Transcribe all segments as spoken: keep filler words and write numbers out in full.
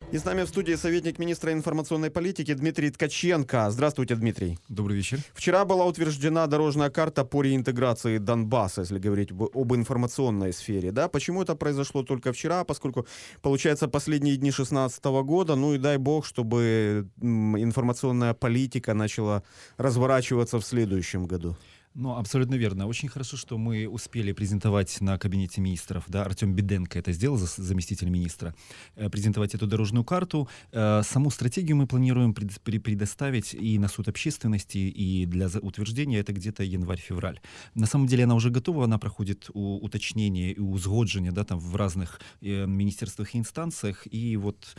И с нами в студии советник министра информационной политики Дмитрий Ткаченко. Здравствуйте, Дмитрий. Добрый вечер. Вчера была утверждена дорожная карта по реинтеграции Донбасса, если говорить об информационной сфере. Да? Почему это произошло только вчера? Поскольку, получается, последние дни две тысячи шестнадцатого года, ну и дай бог, чтобы информационная политика начала разворачиваться в следующем году. Ну, абсолютно верно. Очень хорошо, что мы успели презентовать на кабинете министров, да, Артем Беденко это сделал, заместитель министра, презентовать эту дорожную карту. Саму стратегию мы планируем предоставить и на суд общественности, и для утверждения это где-то январь-февраль. На самом деле она уже готова, она проходит уточнение и узгоджение, да, там в разных министерствах и инстанциях, и вот,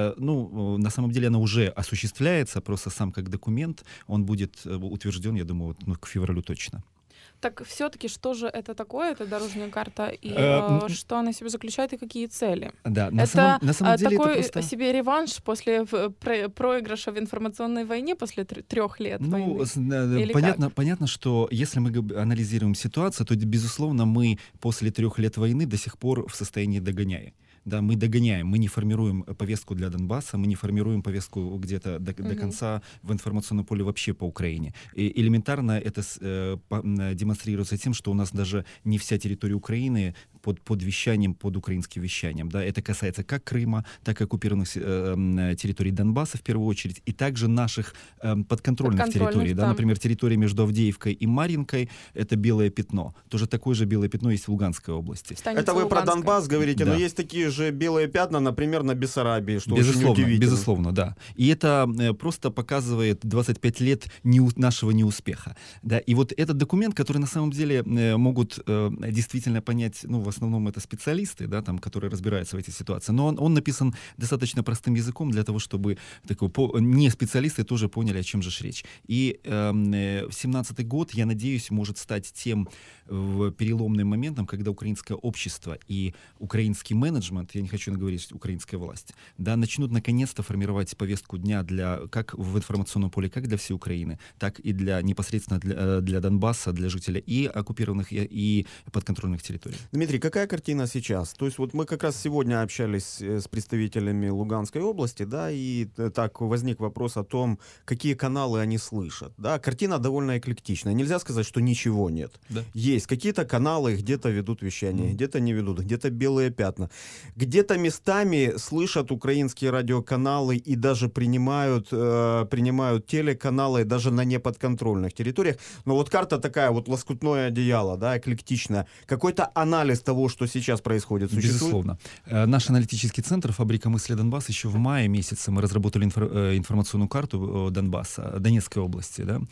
ну, на самом деле она уже осуществляется, просто сам как документ, он будет утвержден, я думаю, вот, ну, к февралю точно. Так все-таки что же это такое, эта дорожная карта, и э, что она в себе заключает, и какие цели? Да, на это самом, на самом деле такой это просто... себе реванш после проигрыша в информационной войне после трех лет ну, войны? Или понятно, как? понятно, что если мы анализируем ситуацию, то, безусловно, мы после трех лет войны до сих пор в состоянии догоняя. Да, мы догоняем, мы не формируем повестку для Донбасса, мы не формируем повестку где-то до, mm-hmm. до конца в информационном поле вообще по Украине. И элементарно это э, по, демонстрируется тем, что у нас даже не вся территория Украины под, под вещанием, под украинским вещанием. Да? Это касается как Крыма, так и оккупированных э, территорий Донбасса в первую очередь, и также наших э, подконтрольных, подконтрольных территорий. Да? Например, территория между Авдеевкой и Марьинкой — это белое пятно. Тоже такое же белое пятно есть в Луганской области. Станица это вы Луганская. Про Донбасс говорите, да. Но есть такие же белые пятна, например, на Бессарабии, что безусловно, очень удивительно. Безусловно, да. И это э, просто показывает двадцать пять лет не, нашего неуспеха. Да? И вот этот документ, который на самом деле э, могут э, действительно понять, ну, в основном это специалисты, да, там, которые разбираются в этой ситуации, но он, он написан достаточно простым языком для того, чтобы такой, по, не специалисты тоже поняли, о чем же речь. И э, семнадцатый год, я надеюсь, может стать тем э, переломным моментом, когда украинское общество и украинский менеджмент, я не хочу говорить украинская власть, да, начнут наконец-то формировать повестку дня для, как в информационном поле, как для всей Украины, так и для непосредственно для, для Донбасса, для жителей и оккупированных, и, и подконтрольных территорий. Дмитрий, какая картина сейчас? То есть вот мы как раз сегодня общались с представителями Луганской области, да, и так возник вопрос о том, какие каналы они слышат, да. Картина довольно эклектичная. Нельзя сказать, что ничего нет. Да. Есть какие-то каналы, где-то ведут вещание, mm. где-то не ведут, где-то белые пятна. Где-то местами слышат украинские радиоканалы и даже принимают, э, принимают телеканалы даже на неподконтрольных территориях. Но вот карта такая, вот лоскутное одеяло, да, эклектичная. Какой-то анализ того, что сейчас происходит, существует? Безусловно. Э, наш аналитический центр «Фабрика мысли Донбасс» еще в мае месяце мы разработали инфор- э, информационную карту Донбасса, Донецкой области, да,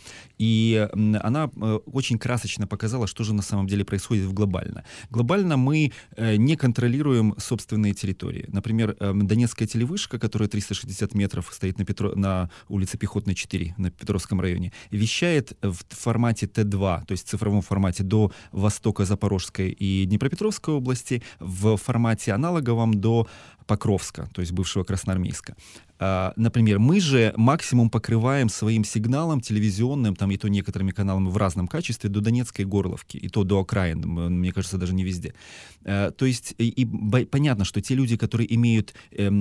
и э, она э, очень красочно показала, что же на самом деле происходит в глобально. Глобально мы э, не контролируем собственные территории. Например, Донецкая телевышка, которая триста шестьдесят метров стоит на, Петро... на улице Пехотной четыре, на Петровском районе, вещает в формате Т два, то есть в цифровом формате до востока Запорожской и Днепропетровской области, в формате аналоговом до Покровска, то есть бывшего Красноармейска. Например, мы же максимум покрываем своим сигналом телевизионным, там и то некоторыми каналами в разном качестве, до Донецкой Горловки, и то до окраин, мне кажется, даже не везде. То есть и, и понятно, что те люди, которые имеют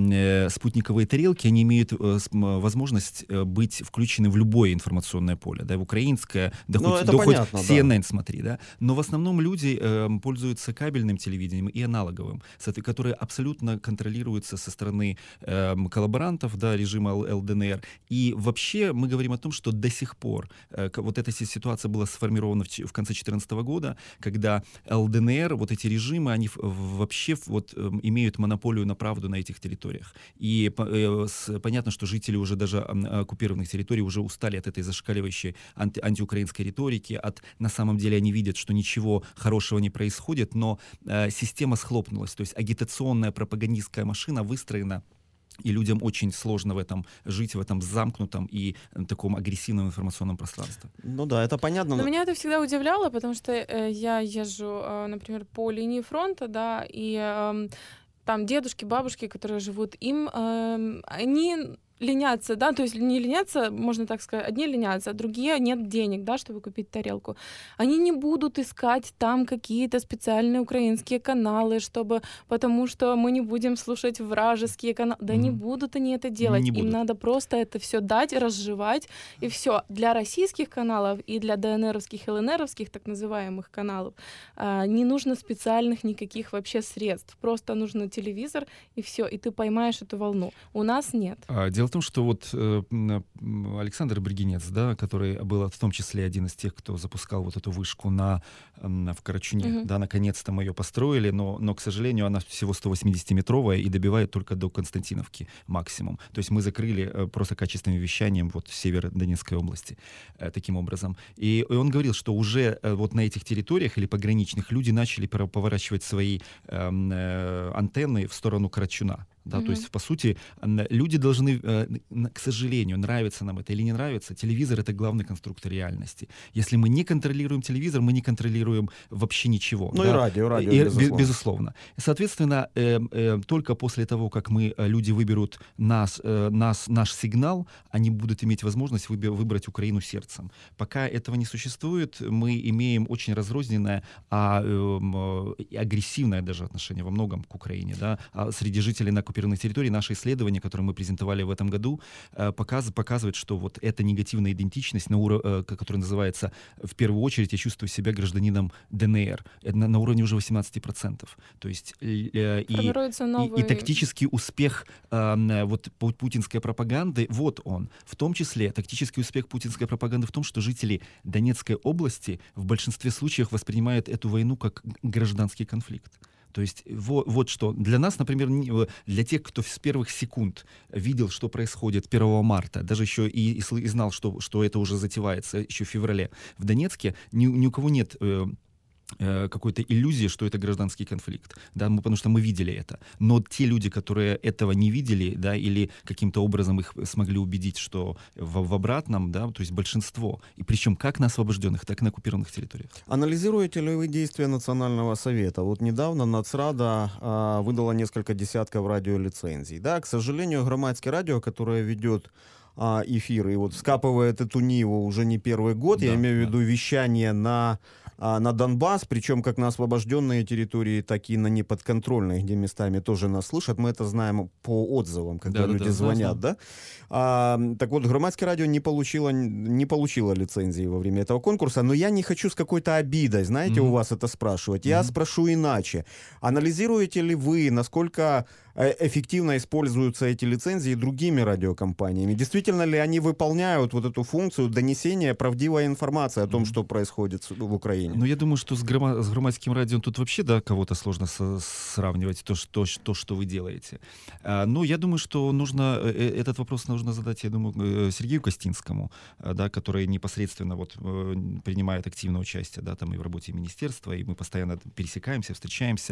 э, спутниковые тарелки, они имеют э, возможность быть включены в любое информационное поле, да, в украинское, да хоть, да хоть Си Эн Эн, да. Смотри, да. Но в основном люди э, пользуются кабельным телевидением и аналоговым, которые абсолютно контролируются со стороны э, коллаборантов, да, режима Эл Дэ Эн Эр. И вообще мы говорим о том, что до сих пор э, вот эта ситуация была сформирована в, в конце две тысячи четырнадцатого года, когда Эл Дэ Эн Эр, вот эти режимы, они вообще вот э, имеют монополию на правду на этих территориях. И э, с, понятно, что жители уже даже э, оккупированных территорий уже устали от этой зашкаливающей анти, антиукраинской риторики, от, на самом деле они видят, что ничего хорошего не происходит, но э, система схлопнулась, то есть агитационная пропагандистская машина выстроена, и людям очень сложно в этом жить, в этом замкнутом и таком агрессивном информационном пространстве. Ну да, это понятно. Но, но... меня это всегда удивляло, потому что э, я езжу, э, например, по линии фронта, да, и э, там дедушки, бабушки, которые живут, им, э, они ленятся, да, то есть не ленятся, можно так сказать, одни ленятся, а другие нет денег, да, чтобы купить тарелку. Они не будут искать там какие-то специальные украинские каналы, чтобы, потому что мы не будем слушать вражеские каналы. Да Мгм. не будут они это делать. Не Им будут. надо просто это все дать, разжевать, и все. Для российских каналов и для ДНРовских, ЛНРовских, так называемых каналов, а, не нужно специальных никаких вообще средств. Просто нужно телевизор, и все, и ты поймаешь эту волну. У нас нет. А, Дело в том, что вот э, м, м, Александр Бригинец, да, который был в том числе один из тех, кто запускал вот эту вышку на, м, в Карачуне, Мгм. да, наконец-то мы ее построили, но, но, к сожалению, она всего сто восьмидесятиметровая и добивает только до Константиновки максимум. То есть мы закрыли э, просто качественным вещанием вот Северодонецкой области э, таким образом. И, и он говорил, что уже э, вот на этих территориях или пограничных люди начали пора- поворачивать свои эм, э, антенны в сторону Карачуна. Да, Мгм. то есть, по сути, н- люди должны, э, н- к сожалению, нравится нам это или не нравится, телевизор — это главный конструктор реальности. Если мы не контролируем телевизор, мы не контролируем вообще ничего. Ну да. и радио, радио, И, бе- безусловно. безусловно. Соответственно, э, э, только после того, как мы, э, люди выберут нас, э, нас, наш сигнал, они будут иметь возможность выбе- выбрать Украину сердцем. Пока этого не существует, мы имеем очень разрозненное, а, эм, э, и агрессивное даже отношение во многом к Украине. Да? А среди жителей на оккупированных территорий наше исследование, которое мы презентовали в этом году, э, показ- показывает, что вот эта негативная идентичность, на уро- э, к- которая называется, в первую очередь, я чувствую себя гражданином ДНР, это на, на уровне уже восемнадцать процентов. То есть э, э, и, Формируется и, новый... и тактический успех э, вот пу- путинской пропаганды, вот он. В том числе тактический успех путинской пропаганды в том, что жители Донецкой области в большинстве случаев воспринимают эту войну как гражданский конфликт. То есть вот, вот что. Для нас, например, не- э, для тех, кто с первых секунд видел, что происходит первого марта, даже еще и, и сл- и знал, что, что это уже затевается еще в феврале в Донецке, ни, ни у кого нет э, э, какой-то иллюзии, что это гражданский конфликт, да, мы, потому что мы видели это. Но те люди, которые этого не видели, да, или каким-то образом их смогли убедить, что в, в обратном, да, то есть большинство, и причем как на освобожденных, так и на оккупированных территориях. Анализируете ли вы действия Национального совета? Вот недавно Нацрада а, выдала несколько десятков радиолицензий. Да, к сожалению, громадское радио, которое ведет а, эфиры и вот скапывает эту ниву уже не первый год, я Да, имею в да. виду вещание на, а, на Донбасс, причем как на освобожденные территории, так и на неподконтрольные, где местами тоже нас слышат. Мы это знаем по отзывам, когда Да, да, люди да, знаю, звонят, да? А, так вот, громадское радио не получило, не получило лицензии во время этого конкурса, но я не хочу с какой-то обидой, знаете, Мгм. у вас это спрашивать. Я Мгм. спрошу иначе. Анализируете ли вы, насколько э, эффективно используются эти лицензии другими радиокомпаниями? Действительно ли они выполняют вот эту функцию донесения правдивой информации о том, Мгм. что происходит с- в Украине? Ну, я думаю, что с, грома- с громадским радио тут вообще, да, кого-то сложно со- сравнивать, то, что, то, что вы делаете. А, но я думаю, что нужно, э, э, этот вопрос нужно задать, я думаю, э, Сергею Костинскому, э, да, который непосредственно вот, э, принимает активное участие, да, там и в работе министерства, и мы постоянно пересекаемся, встречаемся.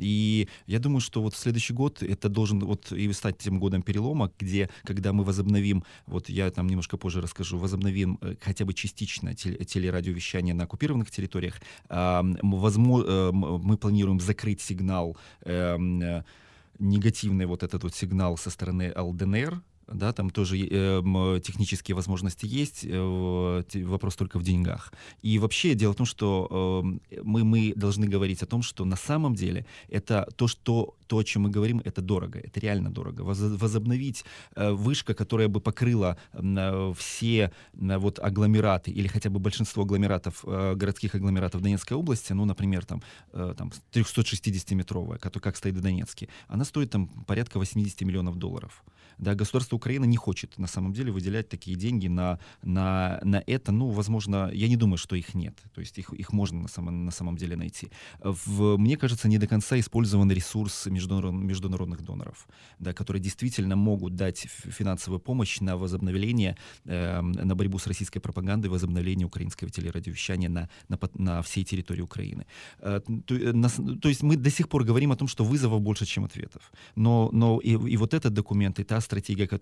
И я думаю, что вот следующий год это должен вот и стать тем годом перелома, где, когда мы возобновим, вот я там немножко позже расскажу, возобновим э, хотя бы частично теле- телерадиовещание на оккупированных территориях, а, м, возмо- э, м, мы планируем закрыть сигнал, эм, э, негативный вот этот вот сигнал со стороны ЛДНР, да, там тоже э, м, технические возможности есть, э, те- вопрос только в деньгах. И вообще дело в том, что э, мы, мы должны говорить о том, что на самом деле это то, что, то, о чем мы говорим, это дорого, это реально дорого. Воз- Возобновить э, вышка, которая бы покрыла м, э, все э, вот агломераты или хотя бы большинство агломератов, э, городских агломератов Донецкой области, ну, например, там, э, там трехсотшестидесятиметровая, как, как стоит в Донецке, она стоит там порядка восемьдесят миллионов долларов. Да, государство Украины не хочет на самом деле выделять такие деньги на, на, на это. Ну, возможно, я не думаю, что их нет. То есть их, их можно на самом, на самом деле найти. В, мне кажется, не до конца использован ресурс международ, международных доноров, да, которые действительно могут дать финансовую помощь на возобновление, э, на борьбу с российской пропагандой, возобновление украинского телерадиовещания на, на, на всей территории Украины. Э, то, на, то есть мы до сих пор говорим о том, что вызовов больше, чем ответов. Но, но и, и вот этот документ, и та стратегия, которую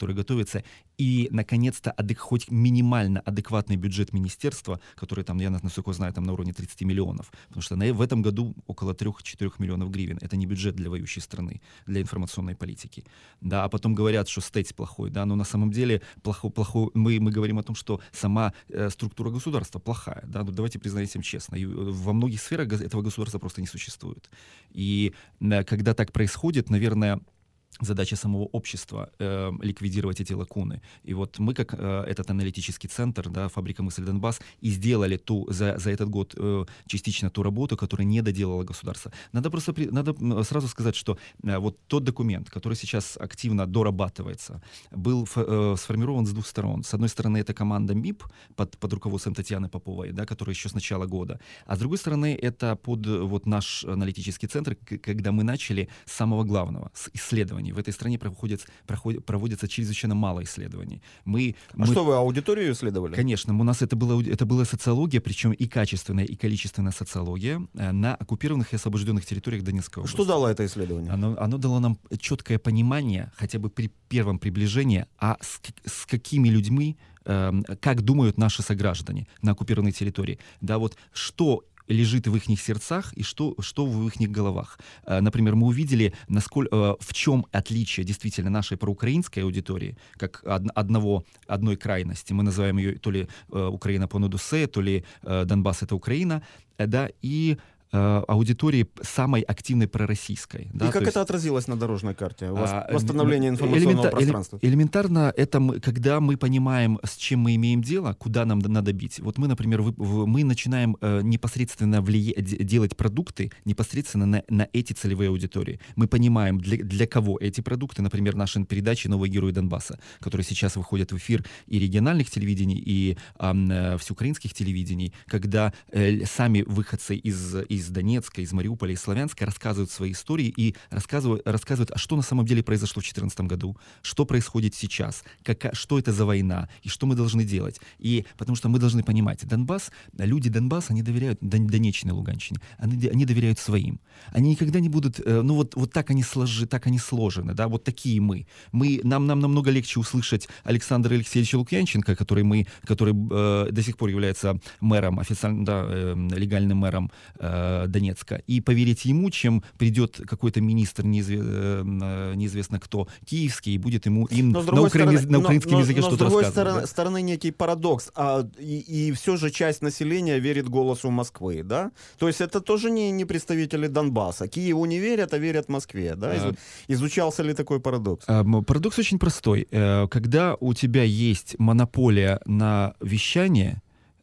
которые готовятся, и, наконец-то, адек- хоть минимально адекватный бюджет министерства, который там, я насколько знаю, там на уровне тридцать миллионов, потому что на, в этом году около трех-четырех миллионов гривен. Это не бюджет для воюющей страны, для информационной политики. Да, а потом говорят, что стейт плохой, да, но на самом деле плохо, плохо, мы, мы говорим о том, что сама э, структура государства плохая, да, ну давайте признаемся честно, и во многих сферах этого государства просто не существует. И э, когда так происходит, наверное, задача самого общества э, ликвидировать эти лакуны. И вот мы, как э, этот аналитический центр, да, фабрика «Мысль Донбасс», и сделали ту, за, за этот год э, частично ту работу, которую не доделало государство. Надо просто при, надо сразу сказать, что э, вот тот документ, который сейчас активно дорабатывается, был ф, э, сформирован с двух сторон. С одной стороны, это команда МИП под, под руководством Татьяны Поповой, да, которая еще с начала года. А с другой стороны, это под вот наш аналитический центр, к- когда мы начали с самого главного, с исследований. В этой стране проходит, проходит, проводится чрезвычайно мало исследований. Мы, А мы, что, вы аудиторию исследовали? Конечно, у нас это, было, это была социология, причем и качественная, и количественная социология э, на оккупированных и освобожденных территориях Донецкой области. Что дало это исследование? Оно, оно дало нам четкое понимание, хотя бы при первом приближении, а с, с какими людьми, э, как думают наши сограждане на оккупированной территории. Да, вот что лежит в их сердцах и что, что в их головах. Например, мы увидели, насколько, в чем отличие действительно нашей проукраинской аудитории, как одного, одной крайности. Мы называем ее то ли Украина понад усе, то ли Донбасс — это Украина, да, и аудитории самой активной пророссийской. И да, как есть, это отразилось на дорожной карте? А, Восстановление информационного элемента, пространства? Элементарно, это мы, когда мы понимаем, с чем мы имеем дело, куда нам надо бить. Вот мы, например, вы, в, мы начинаем э, непосредственно влия- делать продукты непосредственно на, на эти целевые аудитории. Мы понимаем, для, для кого эти продукты. Например, наши передачи «Новые герои Донбасса», которые сейчас выходят в эфир и региональных телевидений, и э, всеукраинских телевидений, когда э, сами выходцы из, из из Донецка, из Мариуполя, из Славянска рассказывают свои истории и рассказывают, рассказывают, а что на самом деле произошло в две тысячи четырнадцатом году, что происходит сейчас, какая, что это за война и что мы должны делать. И потому что мы должны понимать, Донбасс, люди Донбасса, они доверяют Донеччине, Луганщине, они, они доверяют своим. Они никогда не будут, ну вот, вот так они сложи, так они сложены, да, вот такие мы. мы нам, нам намного легче услышать Александра Алексеевича Лукьянченко, который, мы, который э, до сих пор является мэром, официально, да, э, легальным мэром э, Донецка, и поверить ему, чем придет какой-то министр, неизве, неизвестно кто, киевский, и будет ему им на, украин, стороны, на украинском но, языке но, что-то рассказывать. Но с другой стороны, да? стороны некий парадокс, а, и, и все же часть населения верит голосу Москвы, да? То есть это тоже не, не представители Донбасса. Киеву не верят, а верят Москве, да? Изу, изучался ли такой парадокс? Парадокс очень простой. Когда у тебя есть монополия на вещание,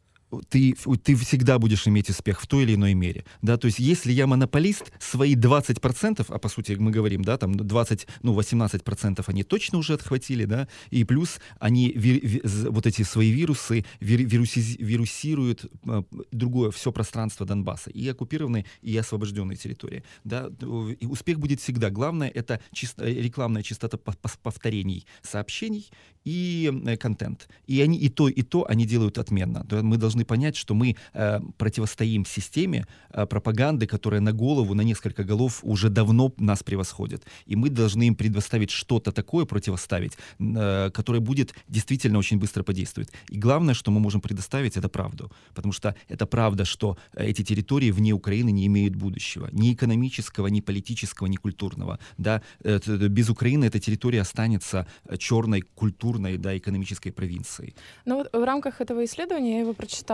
Ты, ты всегда будешь иметь успех в той или иной мере. Да? То есть если я монополист, свои двадцать процентов, а по сути мы говорим, да, там двадцать, ну восемнадцать процентов они точно уже отхватили, да, и плюс они ви, ви, вот эти свои вирусы ви, вируси, вирусируют э, другое, все пространство Донбасса, и оккупированные, и освобожденные территории. Да? И успех будет всегда. Главное — это чисто, рекламная частота повторений сообщений и э, контент. И они и то, и то они делают отменно. Да? Мы должны понять, что мы э, противостоим системе э, пропаганды, которая на голову, на несколько голов уже давно нас превосходит. И мы должны им предоставить что-то такое, противоставить, э, которое будет действительно очень быстро подействовать. И главное, что мы можем предоставить, это правду. Потому что это правда, что эти территории вне Украины не имеют будущего. Ни экономического, ни политического, ни культурного. Да? Без Украины эта территория останется черной, культурной, да, экономической провинцией. Ну вот в рамках этого исследования, я его прочитала,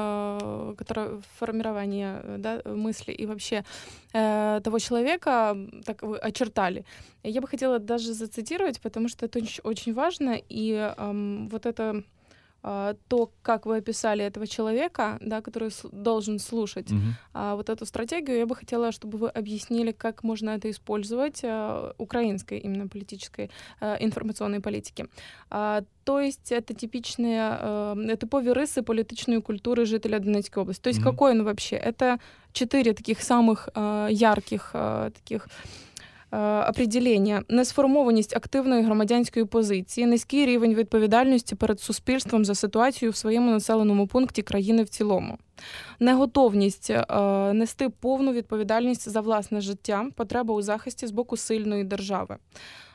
которое формирование, да, мысли и вообще э, того человека так вы очертали. Я бы хотела даже зацитировать, потому что это очень, очень важно, и э, вот это э, то, как вы описали этого человека, да, который с- должен слушать Мгм. а, вот эту стратегию, я бы хотела, чтобы вы объяснили, как можно это использовать э, украинской именно политической э, информационной политики. А, то есть это типичные, э, типові риси політичної культури жителя Донецької області. То есть Мгм. какой он вообще? Это четыре таких самых э, ярких э, таких е, определення: несформованість активної громадянської позиції, низький рівень відповідальності перед суспільством за ситуацію в своєму населеному пункті країни в цілому, неготовність е, нести повну відповідальність за власне життя, потреба у захисті з боку сильної держави,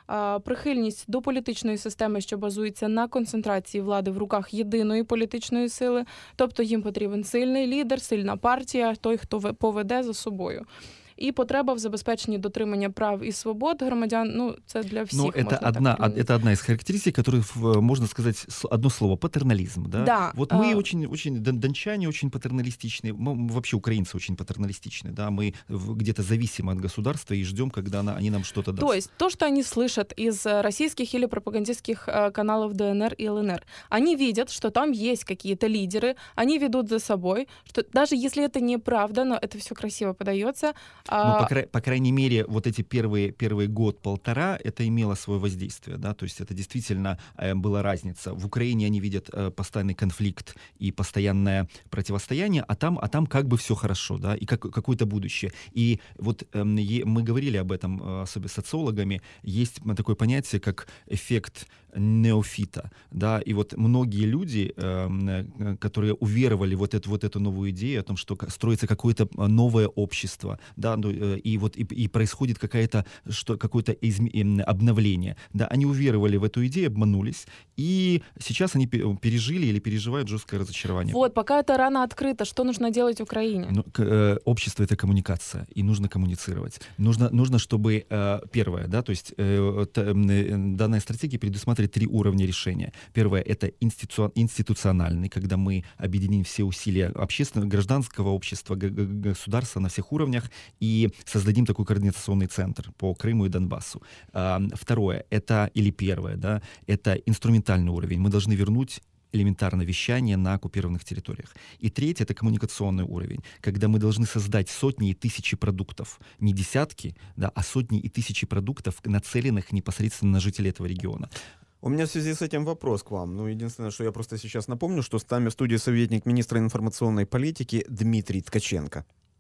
а, прихильність до політичної системи, що базується на концентрації влади в руках єдиної політичної сили. Тобто їм потрібен сильний лідер, сильна партія, той, хто ве- поведе за собою. І потреба в забезпеченні дотримання прав і свобод громадян, ну, це для всіх, Но можна это так одна, прийняти. это одна из характеристик, которых, в- можно сказать, с- одно слово — патернализм. Да? Да, Вот мы а- очень, очень, дон- дончане очень патерналистичны, мы, вообще украинцы очень патерналистичны, да? Мы в- где-то зависимы от государства и ждем, когда она, они нам что-то даст. То есть то, что они слышат из э, российских или пропагандистских э, каналов ДНР и ЛНР, они видят, что там есть какие-то лидеры, они ведут за собой, что даже если это неправда, но это все красиво подается. Ну, по, край- по крайней мере, вот эти первые, первый год-полтора это имело свое воздействие, да, то есть это действительно э, была разница. В Украине они видят э, постоянный конфликт и постоянное противостояние, а там, а там как бы все хорошо, да, и как, какое-то будущее. И вот эм, е- мы говорили об этом, э, особенно с социологами, есть м, такое понятие, как эффект неофита, да, и вот многие люди, эм, э, которые уверовали в вот эту, вот эту новую идею о том, что ка- строится какое-то э, новое общество, да, ну, э, и вот и, и происходит какая-то, что, какое-то изм- эм, обновление, да, они уверовали в эту идею, обманулись, и сейчас они пе- пережили или переживают жесткое разочарование. Вот, пока это рано открыто, что нужно делать Украине? Ну, к- э, общество — это коммуникация, и нужно коммуницировать. Нужно, нужно чтобы, э, первое, да, то есть э, т- м, э, данная стратегия предусматривает три уровня решения. Первое — это институ- институциональный, когда мы объединим все усилия общественного, гражданского общества, г- г- государства на всех уровнях и создадим такой координационный центр по Крыму и Донбассу. А, Второе — это, или первое, да, это инструментальный уровень. Мы должны вернуть элементарно вещание на оккупированных территориях. И третье — это коммуникационный уровень, когда мы должны создать сотни и тысячи продуктов, не десятки, да, а сотни и тысячи продуктов, нацеленных непосредственно на жителей этого региона. У меня в связи с этим вопрос к вам. Ну, единственное, что я просто сейчас напомню, что с нами в студии советник министра информационной политики Дмитрий Ткаченко.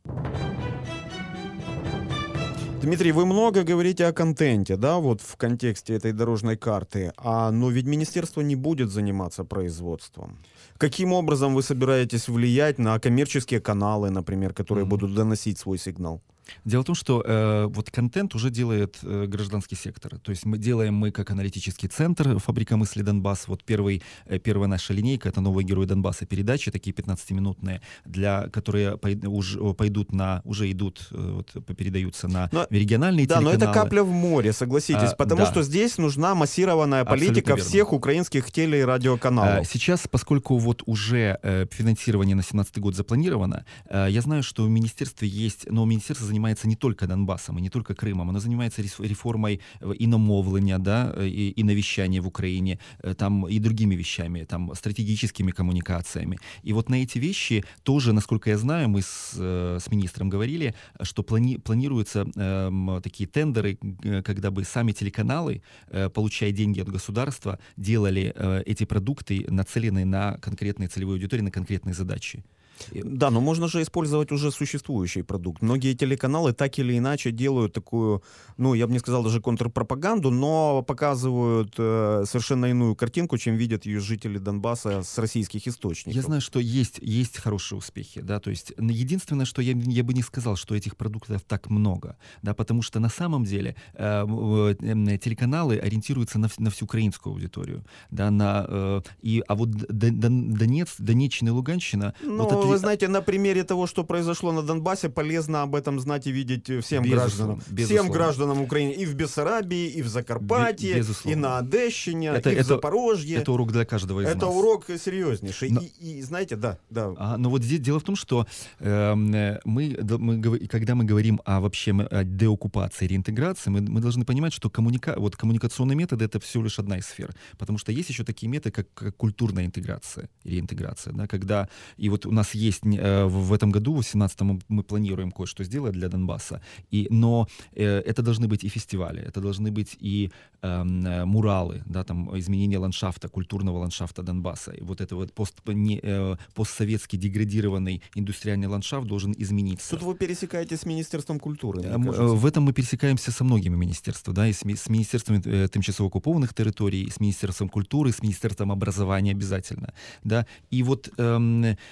Дмитрий, вы много говорите о контенте, да, вот в контексте этой дорожной карты, а, но ведь министерство не будет заниматься производством. Каким образом вы собираетесь влиять на коммерческие каналы, например, которые Мгм. будут доносить свой сигнал? Дело в том, что э, вот контент уже делает э, гражданский сектор. То есть мы делаем мы как аналитический центр «Фабрика мысли Донбасс». Вот первый, э, первая наша линейка — это «Новые герои Донбасса» передачи, такие пятнадцатиминутные, для, которые пой- уж, пойдут на, уже идут, э, вот, передаются на Но- региональные Да, но телеканалы. это капля в море, согласитесь, А, потому да. что здесь нужна массированная Абсолютно политика верно. всех украинских теле- и радиоканалов. А, Сейчас, поскольку вот уже э, финансирование на семнадцатый год запланировано, э, я знаю, что в министерстве есть, но министерство занимается не только Донбассом и не только Крымом, оно занимается рес- реформой э, иномовления, да, э, и, и навещания в Украине, э, там и другими вещами, там стратегическими коммуникациями. И вот на эти вещи тоже, насколько я знаю, мы с, э, с министром говорили, что плани- планируются эм, такие тендеры, э, когда бы сами телеканалы, э, получая деньги от государства, делали э, эти продукты, нацеленные на конкретные целевые аудитории, на конкретные задачи. Да, но можно же использовать уже существующий продукт. Многие телеканалы так или иначе делают такую, ну, я бы не сказал даже контрпропаганду, но показывают э, совершенно иную картинку, чем видят ее жители Донбасса с российских источников. Я знаю, что есть, есть хорошие успехи, да, то есть н- единственное, что я, я бы не сказал, что этих продуктов так много, да, потому что на самом деле э, в- э, телеканалы ориентируются на, вс- на всю украинскую аудиторию, да, на, э, и, а вот Д- Дон- Донец, Донеччина и Луганщина, Ну, вот это- вы знаете, на примере того, что произошло на Донбассе, полезно об этом знать и видеть всем Безусловно, гражданам. Всем безусловно. гражданам Украины и в Бессарабии, и в Закарпатье, Бе- безусловно. и на Одещине, Это- и в это- Запорожье. это урок для каждого из Это нас. урок серьезнейший. Но- И, и знаете, да, да. Ага, но вот здесь дело в том, что эм, э, мы, да, мы, говор- когда мы говорим о вообще м, о деоккупации, реинтеграции, мы, мы должны понимать, что коммуника... вот, коммуникационные методы — это всего лишь одна из сфер. Потому что есть еще такие методы, как, как культурная интеграция, реинтеграция. Да, когда... И вот у нас есть э, в в этом году, в семнадцатом, мы планируем кое-что сделать для Донбасса. И, но э, это должны быть и фестивали, это должны быть и эм, э, муралы, да, там, изменение ландшафта, культурного ландшафта Донбасса. И вот это вот пост, не, э, постсоветский деградированный индустриальный ландшафт должен измениться. Тут вы пересекаетесь с Министерством культуры, мне Э, м, э, кажется. В этом мы пересекаемся со многими министерствами, да, и с, ми- с Министерством э, тимчасово оккупованных территорий, и с Министерством культуры, с Министерством образования обязательно, да, и вот эм,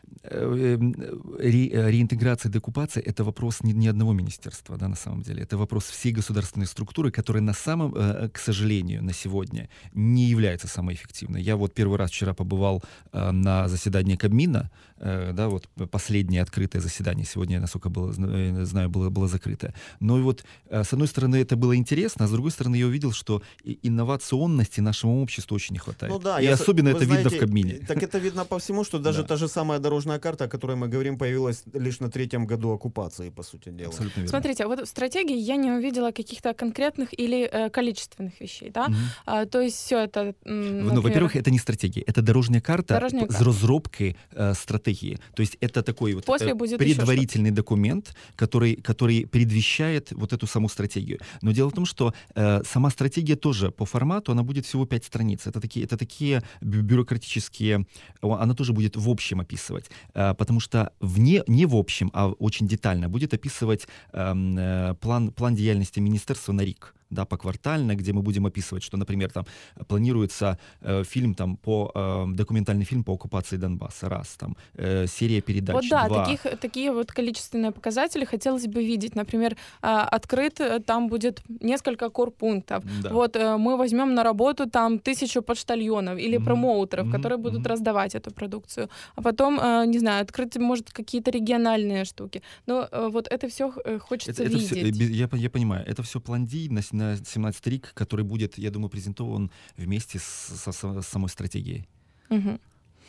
ре, реинтеграция, деоккупация — это вопрос не, не одного министерства, да, на самом деле. Это вопрос всей государственной структуры, которая на самом, к сожалению, на сегодня не является самой эффективной. Я вот первый раз вчера побывал на заседании Кабмина, да, вот последнее открытое заседание сегодня, насколько было, знаю, было, было закрыто. Но и вот, с одной стороны, это было интересно, а с другой стороны, я увидел, что инновационности нашему обществу очень не хватает. Ну да, и я, особенно это знаете, видно в Кабмине. Так это видно по всему, что даже Да. та же самая дорожная карта, о которой мы говорим, появилась лишь на третьем году оккупации, по сути дела. Абсолютно верно. Смотрите, вот в стратегии я не увидела каких-то конкретных или э, количественных вещей, да? Мгм. А, то есть все это, м, Ну, например, во-первых, это не стратегия, это дорожная карта Дорожная п- с карта. разработкой э, стратегии. То есть это такой вот После э, будет ещё предварительный документ, который, который предвещает вот эту саму стратегию. Но дело в том, что э, сама стратегия тоже по формату, она будет всего пять страниц. Это такие, это такие бю- бюрократические, о, она тоже будет в общем описывать. Э, потому что вне, не в общем, а очень детально будет описывать эм, э, план, план деятельности министерства на РИК. Да, поквартально, где мы будем описывать, что, например, там планируется э, фильм там по э, документальный фильм по оккупации Донбасса, раз, там э, серия передач, Вот да, два. таких, такие вот количественные показатели хотелось бы видеть. Например, а, открыт, э, там будет несколько корпунктов. Да. Вот э, мы возьмем на работу там тысячу почтальонов или Мгм. промоутеров, Мгм. которые будут Мгм. раздавать эту продукцию. А потом, э, не знаю, открыть, может, какие-то региональные штуки. Но э, вот это все хочется Это, это всё, видеть. э, без- я, по- я понимаю, это все план дій на, с- на семнадцатый РИК, который будет, я думаю, презентован вместе с, со- со- с самой стратегией. Мгм.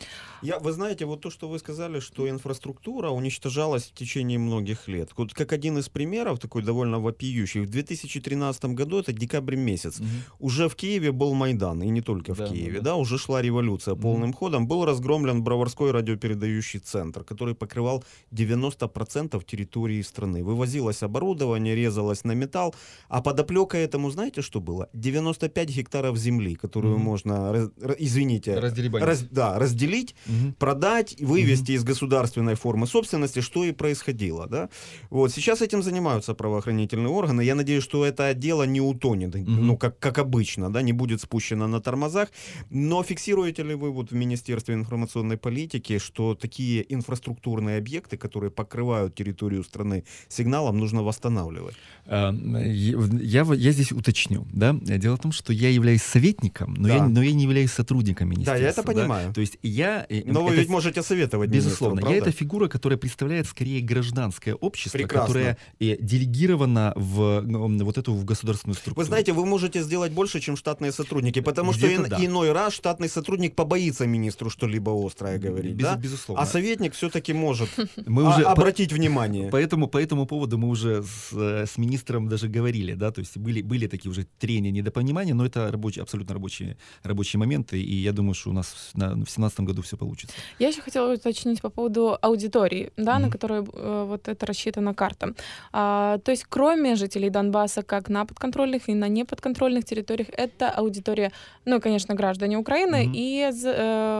Я, вы знаете, вот то, что вы сказали, что инфраструктура уничтожалась в течение многих лет. Вот как один из примеров, такой довольно вопиющий, в две тысячи тринадцатом году, это декабрь месяц, Мгм. уже в Киеве был Майдан, и не только в Да, Киеве, да, да, да. уже шла революция Мгм. полным ходом. Был разгромлен Броварской радиопередающий центр, который покрывал девяносто процентов территории страны. Вывозилось оборудование, резалось на металл, а подоплека этому, знаете, что было? девяносто пять гектаров земли, которую Мгм. можно, раз- ра- извините, Разделибанить. раз- да, разделить, Мгм. продать, вывести из государственной формы собственности, что и происходило. Да? Вот, сейчас этим занимаются правоохранительные органы. Я надеюсь, что это дело не утонет, Мгм. ну, как, как обычно, да, не будет спущено на тормозах. Но фиксируете ли вы вот в Министерстве информационной политики, что такие инфраструктурные объекты, которые покрывают территорию страны сигналом, нужно восстанавливать? А, Я, я, в- я здесь уточню. Да? Дело в том, что я являюсь советником, но, Да. я, но я не являюсь сотрудником Да, министерства. я это понимаю. То есть я... э, Но вы это ведь с- можете советовать министру, Безусловно. Я правда? это фигура, которая представляет скорее гражданское общество, Прекрасно. которое э, делегировано в ну, вот эту в государственную структуру. Вы знаете, вы можете сделать больше, чем штатные сотрудники, потому что Где-то ин- да. иной раз штатный сотрудник побоится министру что-либо острое говорить, Без- да? безусловно. А советник все-таки может Мы а- уже по- обратить внимание. По этому, по этому поводу мы уже с, э, с министром даже говорили, да, то есть были, были такие уже трения, недопонимания, но это рабочие, абсолютно рабочие, рабочие моменты, и я думаю, что у нас на, в семнадцатом году все получится. Я еще хотела уточнить по поводу аудитории, да, на Мгм. которую э, вот это рассчитана карта. А, то есть кроме жителей Донбасса, как на подконтрольных и на неподконтрольных территориях, это аудитория, ну, конечно, граждане Украины Мгм. и з-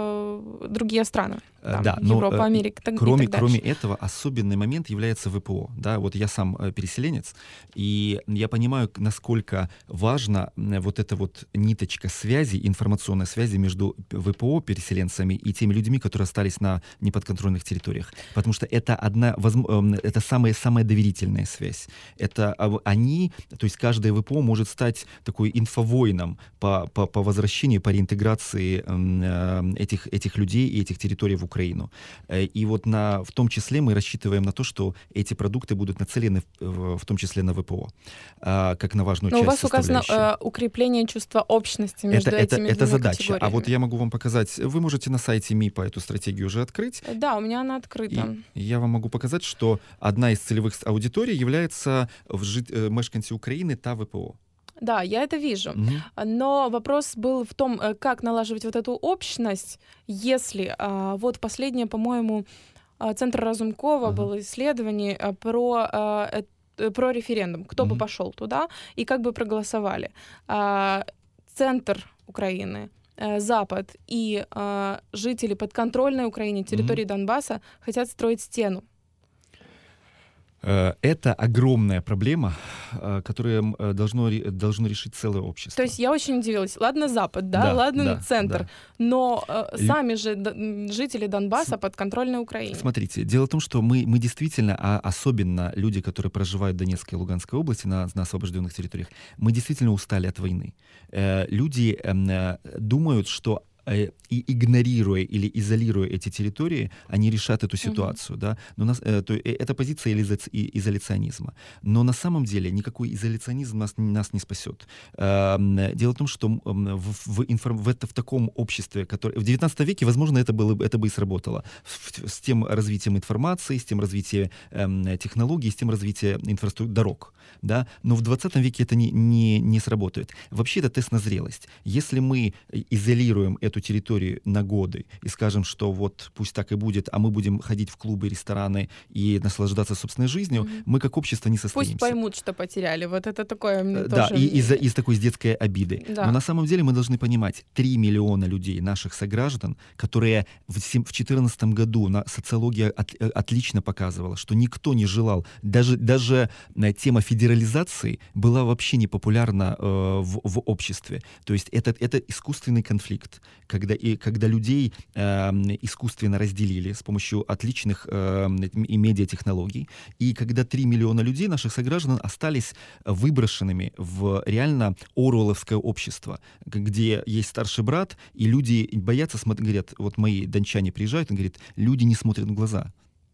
э, другие страны. Э, Там, да, но, Европа, э, Америка, так, и Кроме, так кроме дальше. этого, особенный момент является ВПО. Да? Вот я сам э, переселенец, и я понимаю, к- насколько важна м, вот эта вот ниточка связи, информационной связи между п- ВПО, переселенцами, и теми людьми, которые остались на неподконтрольных территориях. Потому что это одна, возм- эм, это самая, самая доверительная связь. Это а, в- они, то есть каждое ВПО может стать такой инфовоином по, по, по возвращению, по реинтеграции м, э, этих, этих людей и этих территорий в Украину. Э, И вот на, в том числе мы рассчитываем на то, что эти продукты будут нацелены в, в- в том числе на ВПО, а, как на важную Но у часть вас указано составляющую. э, укрепление чувства общности между Это, это, этими это двумя задача. А категориями. вот я могу вам показать, вы можете на сайте МИПа эту стратегию уже открыть. Э, Да, у меня она открыта. И я вам могу показать, что одна из целевых с- аудиторий является в жит- э, мешканці України та ВПО. Да, я это вижу. Мгм. Но вопрос был в том, э, как налаживать вот эту общность, если а, вот последнее, по-моему, а, Центр Разумкова Ага. было исследование а, про, а, эт- э, про референдум, кто бы Мгм. пошел туда и как бы проголосовали. А, Центр Украины, э, Запад и а, жители подконтрольной Украине, территории Донбасса хотят строить стену. Э, Это огромная проблема, э, которая м, должно, ре- должно решить целое общество. То есть я очень удивилась. Ладно, Запад, да, Да, ладно, да, центр, да. но э, Лю- сами же д- м, жители Донбасса См- подконтрольны Украине. Смотрите, дело в том, что мы, мы действительно, а особенно люди, которые проживают в Донецкой и Луганской области, на, на освобожденных территориях, мы действительно устали от войны. Э, люди эм, э, думают, что э, и игнорируя или изолируя эти территории, они решат эту ситуацию. Да? Но нас, э, то, э, это позиция изоляци- и- изоляционизма. Но на самом деле никакой изоляционизм нас, нас не спасет. Эм, Дело в том, что м, в, в, информ- в, это, в таком обществе, которое... В девятнадцатом веке, возможно, это, было, бы- это бы и сработало. В- с тем развитием информации, с тем развитием эм, технологий, с тем развитием инфраструктуры, дорог. Да? Но в двадцатом веке это не, не, не сработает. Вообще это тест на зрелость. Если мы изолируем эту территорию на годы и скажем, что вот пусть так и будет, а мы будем ходить в клубы, рестораны и наслаждаться собственной жизнью, Мгм. мы как общество не Пусть состоимся. поймут, что потеряли. Вот это такое мне Э, Да, тоже... и из-за из такой с детской обиды. Да. Но на самом деле мы должны понимать, три миллиона людей, наших сограждан, которые в две тысячи четырнадцатом году на социология от- э, отлично показывала, что никто не желал, даже, даже э, тема федерализации была вообще не популярна э, в, в обществе. То есть это, это искусственный конфликт, когда, и, когда людей э, искусственно разделили с помощью отличных э, и медиатехнологий, и когда три миллиона людей, наших сограждан, остались выброшенными в реально оруэлловское общество, г- где есть старший брат, и люди боятся, смотреть, говорят, вот мои дончане приезжают, и говорят, люди не смотрят в глаза.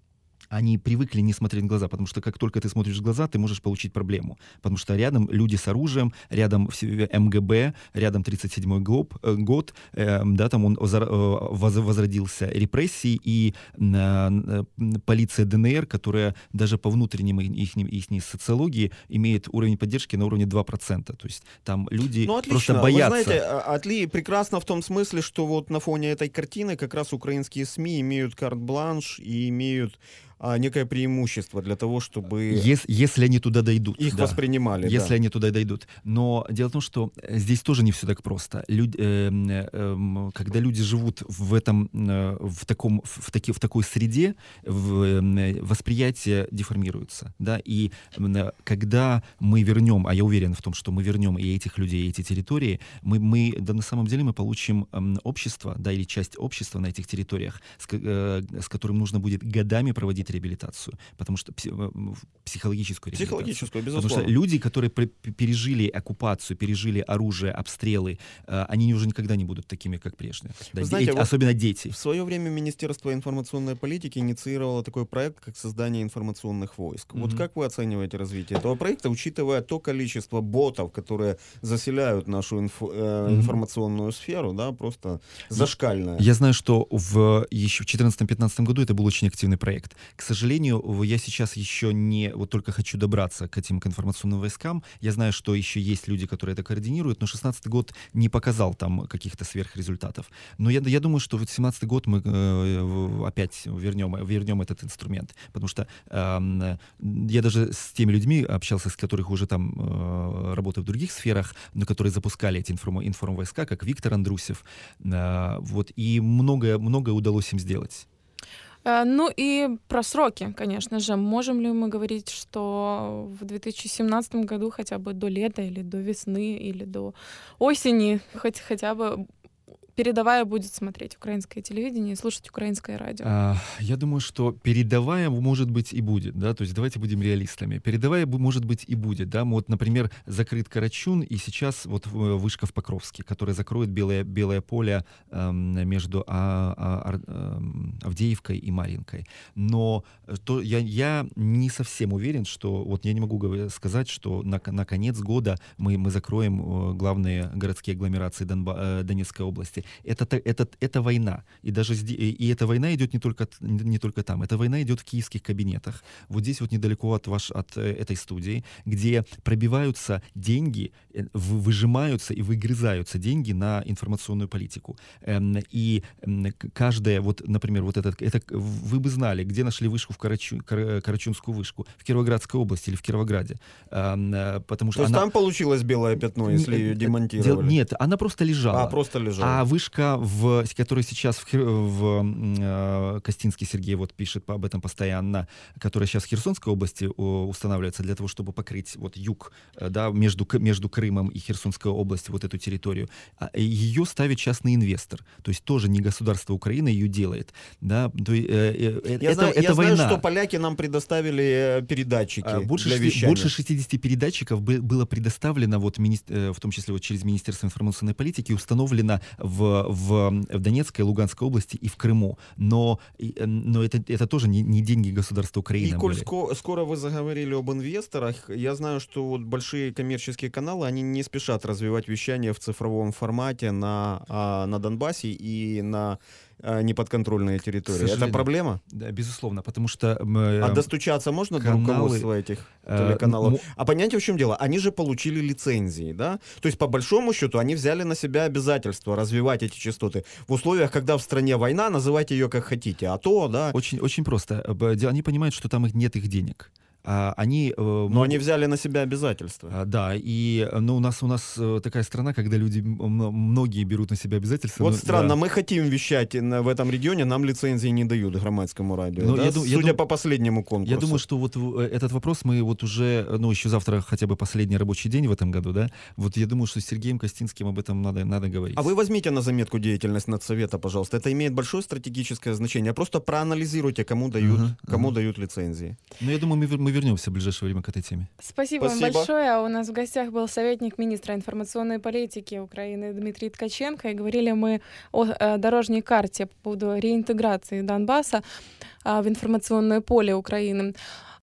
Они привыкли не смотреть в глаза, потому что как только ты смотришь в глаза, ты можешь получить проблему. Потому что рядом люди с оружием, рядом все- эм гэ бэ, рядом тридцать седьмой год, э, год э, да, там он озар- э, воз- возродился, репрессии и э, э, полиция дэ эн эр, которая даже по внутренним их, их социологии имеет уровень поддержки на уровне два процента. То есть там люди Ну, отлично. просто Вы боятся. знаете, а- отли прекрасно в том смысле, что вот на фоне этой картины как раз украинские СМИ имеют карт-бланш и имеют а, некое преимущество для того, чтобы Ес- если они туда дойдут. их да. воспринимали. Если да. они туда дойдут. Но дело в том, что э, здесь тоже не все так просто. Люд- эм, э, эм, когда люди живут в этом, э, в таком, в, таки- в такой среде, в, эм, э, восприятие деформируется, да. И м, э, когда мы вернем, а я уверен в том, что мы вернем и этих людей, и эти территории, мы, мы да, на самом деле мы получим эм, общество, да, или часть общества на этих территориях, с, ко- э, с которым нужно будет годами проводить реабилитацию, потому что пси- э, м, психологическую реабилитацию. Психологическую, Потому безусловно. что люди, которые пре- пережили оккупацию, пережили оружие, обстрелы, э, они уже никогда не будут такими, как прежде. Да, Вы знаете, дети- вот особенно дети. В свое время Министерство информационной политики инициировало такой проект, как создание информационных войск. Вот Мгм. как вы оцениваете развитие этого проекта, учитывая то количество ботов, которые заселяют нашу инфо- э, Мгм. информационную сферу, да, просто зашкальное? Я знаю, что в, еще в четырнадцатом-пятнадцатом году это был очень активный проект. К сожалению, в- я сейчас еще не, вот только хочу добраться к этим к информационным войскам. Я знаю, что еще есть люди, которые это координируют, но шестнадцатый год не показал там каких-то сверхрезультатов. Но я, я думаю, что вот семнадцатый год мы э, в- опять вернем, вернем этот инструмент, потому что эм, я даже с теми людьми общался, с которых уже там э, работают в других сферах, но которые запускали эти информ, информвойска, как Виктор Андрусев, э, вот, и многое, многое удалось им сделать. Э, Ну и про сроки, конечно же. Можем ли мы говорить, что в две тысячи семнадцатом году хотя бы до лета или до весны или до осени хоть, хотя бы передовая будет смотреть украинское телевидение и слушать украинское радио? А, Я думаю, что передовая, может быть, и будет, да, то есть давайте будем реалистами. Передовая, бу- может быть, и будет, да. Вот, например, закрыт Карачун, и сейчас вот э, вышка в Покровске, которая закроет белое, белое поле эм, между а, а, Ар- эм, Авдеевкой и Марьинкой. Но э, то я, я не совсем уверен, что, вот я не могу говор- сказать, что на, к- на конец года мы, мы закроем э, главные городские агломерации Донба- э, Донецкой области. Это, та- это, это война. И даже зде- и эта война идет не только, т- не не только там. Эта война идет в киевских кабинетах. Вот здесь вот недалеко от, ваш, от э, этой студии, где пробиваются деньги, э, вы- выжимаются и выгрызаются деньги на информационную политику. Эм, И м, к- каждая, вот, например, вот этот, это, к- вы бы знали, где нашли вышку в Карачу, Кар- Карачунскую вышку? В Кировоградской области или в Кировограде? Эм, э, Потому То что есть она... там получилось белое пятно, если Не- ее э, демонтировали? дел- Нет, она просто лежала. А, просто лежала. А вышка, в, которая сейчас в, в э, Костинский Сергей вот пишет об этом постоянно, которая сейчас в Херсонской области устанавливается для того, чтобы покрыть вот юг, да, между, между Крымом и Херсонской областью, вот эту территорию. Ее ставит частный инвестор, то есть тоже не государство Украины ее делает. Да? То, э, э, я это, знаю, это я война. знаю, что поляки нам предоставили передатчики больше, для вещания. Больше шестидесяти передатчиков было предоставлено, вот, в том числе вот через Министерство информационной политики, установлено в, в, в Донецкой, Луганской области и в Крыму. Но, но это, это тоже не, не деньги государства Украины. И коль были. ско- скоро вы заговорили об инвесторах, я знаю, что вот большие коммерческие каналы, они не спешат развивать вещание в цифровом формате на, а, на Донбассе и на а, неподконтрольные территории. Это проблема? Да, безусловно, потому что... Э, а достучаться можно каналы, до руководства этих телеканалов? Э, а понятие в чем дело? Они же получили лицензии, да? То есть, по большому счету, они взяли на себя обязательство развивать эти частоты. В условиях, когда в стране война, называйте ее как хотите. А то, да... Очень, очень просто. Они понимают, что там нет их денег. Они, Но могут... они взяли на себя обязательства. Да, и ну, у, нас, у нас такая страна, когда люди, многие берут на себя обязательства. Вот но, странно, да. мы хотим вещать в этом регионе, нам лицензии не дают громадскому радио, но да? я, Судя я по дум... последнему конкурсу. Я думаю, что вот этот вопрос мы вот уже, ну еще завтра хотя бы последний рабочий день в этом году, да, вот я думаю, что с Сергеем Костинским об этом надо, надо говорить. А вы возьмите на заметку деятельность Надсовета, пожалуйста, это имеет большое стратегическое значение, просто проанализируйте, кому дают, uh-huh, кому uh-huh. дают лицензии. Ну я думаю, мы, мы вернемся в ближайшее время к этой теме. Спасибо, Спасибо вам большое. У нас в гостях был советник министра информационной политики Украины Дмитрий Ткаченко. И говорили мы о, о дорожной карте по поводу реинтеграции Донбасса а, в информационное поле Украины.